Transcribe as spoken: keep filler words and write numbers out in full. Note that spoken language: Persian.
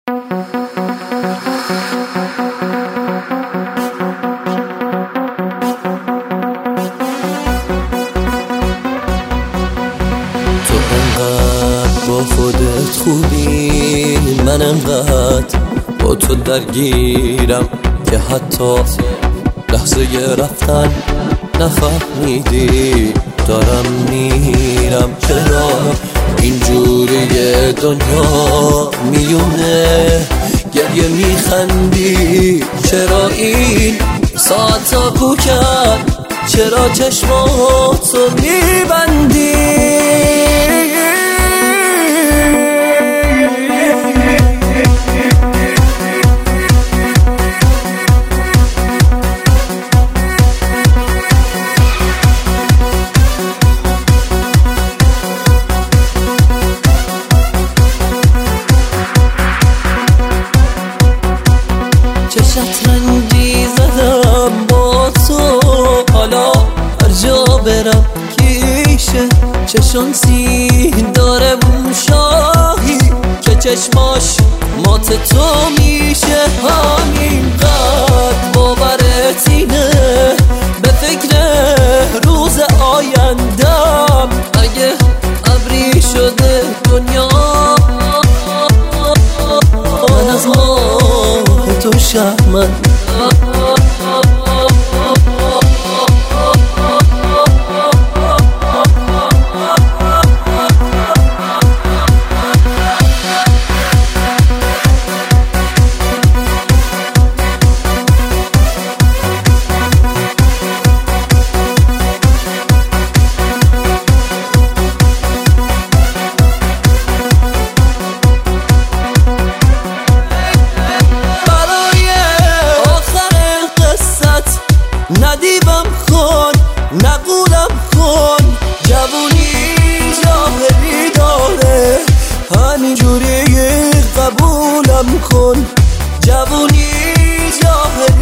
تو انقدر با خودت خوبی، من انقدر با تو درگیرم که حتی لحظه رفتن نفهمیدی دارم میرم. چرا اینجوری دنیا میونه گریه میخندی؟ چرا این ساعتا پوکن؟ چرا چشماتو میبندی؟ چشت رنگی زدم با تو، حالا هر جا برم کیشه. چه شانسی داره اون شاهی که چشماش مات تو میشه. همینقدر باورت اینه به فکر روز آیندم، اگه ابری شده دنیا من از ماه تو شرمن. ندیبم کن نقولم کن، جوونی جاهلی داره، همینجوری قبولم کن. جوونی جاهلی